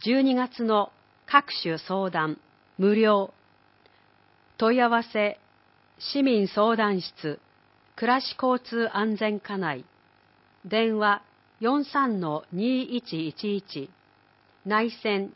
12月の各種相談無料。問い合わせ市民相談室暮らし交通安全課内電話 43-2111 内線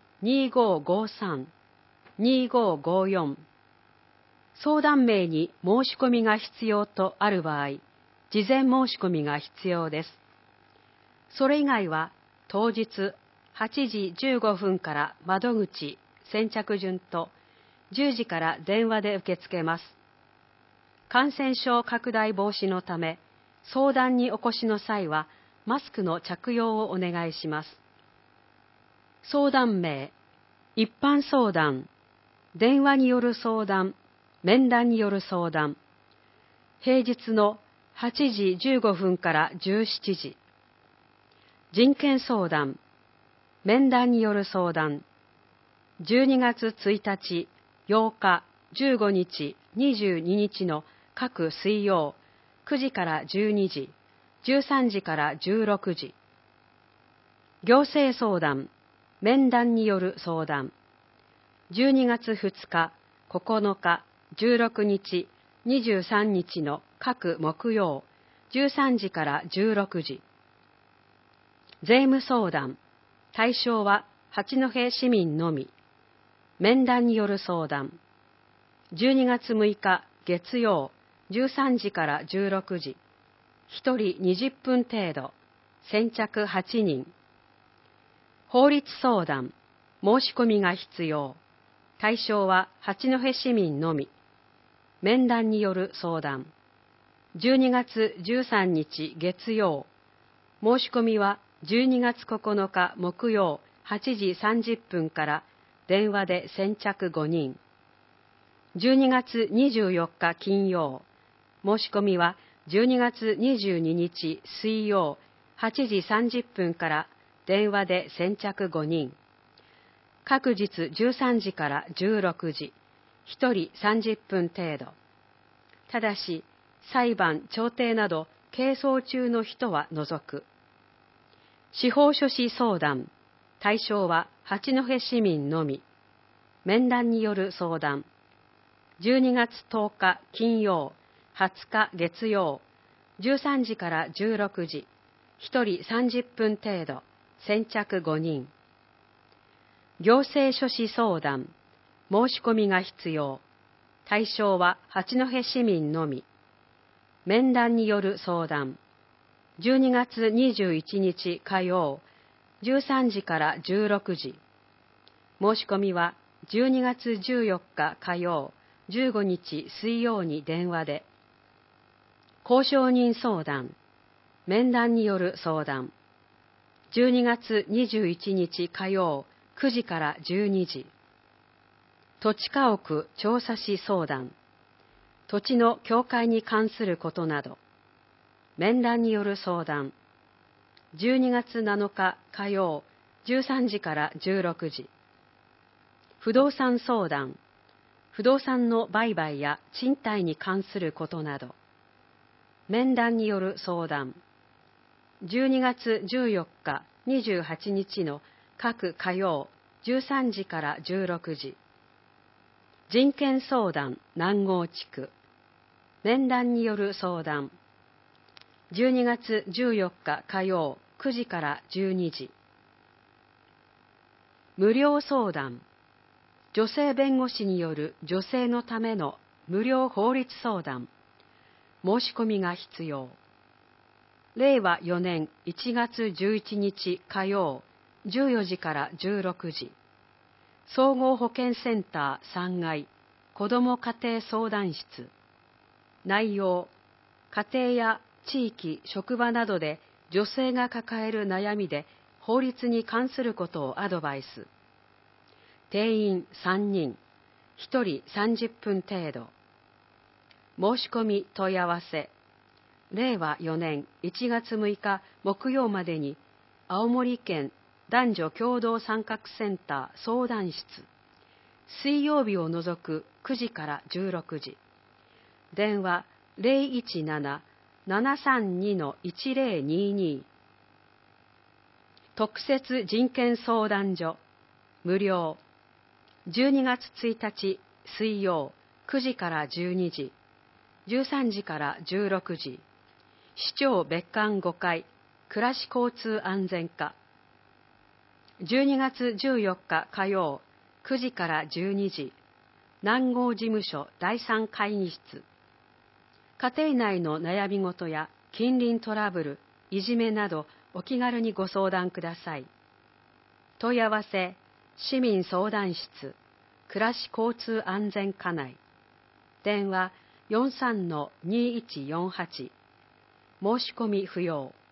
2553-2554 相談名に申し込みが必要とある場合、事前申し込みが必要です。それ以外は当日8時15分から窓口先着順と10時から電話で受け付けます。感染症拡大防止のため、相談にお越しの際はマスクの着用をお願いします。相談名、一般相談、電話による相談、面談による相談、平日の8時15分から17時、人権相談、面談による相談、12月1日、8日、15日、22日の各水曜、9時から12時、13時から16時。行政相談、面談による相談。12月2日、9日、16日、23日の各木曜、13時から16時。税務相談、対象は八戸市民のみ。面談による相談。12月6日月曜13時から16時。1人20分程度。先着8人。法律相談。申し込みが必要。対象は八戸市民のみ。面談による相談。12月13日月曜。申し込みは12月9日木曜8時30分から電話で先着5人。12月24日金曜。申し込みは12月22日水曜8時30分から電話で先着5人。各日13時から16時。1人30分程度。ただし、裁判、調停など係争中の人は除く。司法書士相談。対象は八戸市民のみ。面談による相談。12月10日金曜、20日月曜、13時から16時。1人30分程度。先着5人。行政書士相談。申し込みが必要。対象は八戸市民のみ。面談による相談。12月21日火曜、13時から16時。申し込みは12月14日火曜、15日水曜に電話で。交渉人相談。面談による相談。12月21日火曜、9時から12時。土地家屋調査士相談。土地の境界に関することなど。面談による相談。12月7日火曜、13時から16時。不動産相談。不動産の売買や賃貸に関することなど。面談による相談。12月14日、28日の各火曜、13時から16時。人権相談南郷地区。面談による相談。12月14日火曜9時から12時。無料相談。女性弁護士による女性のための無料法律相談。申し込みが必要。令和4年1月11日火曜14時から16時。総合保健センター3階子ども家庭相談室。内容、家庭や地域、職場などで女性が抱える悩みで法律に関することをアドバイス。定員3人、1人30分程度。申し込み問い合わせ。令和4年1月6日木曜までに青森県男女共同参画センター相談室。水曜日を除く9時から16時。電話017-732-1022。特設人権相談所。 無料。12月1日水曜9時から12時、13時から16時。市長別館5階、暮らし交通安全課。12月14日火曜9時から12時、南郷事務所第3会議室。家庭内の悩み事や近隣トラブル、いじめなどお気軽にご相談ください。問い合わせ、市民相談室、暮らし交通安全課内。電話 43-2148。申し込み不要。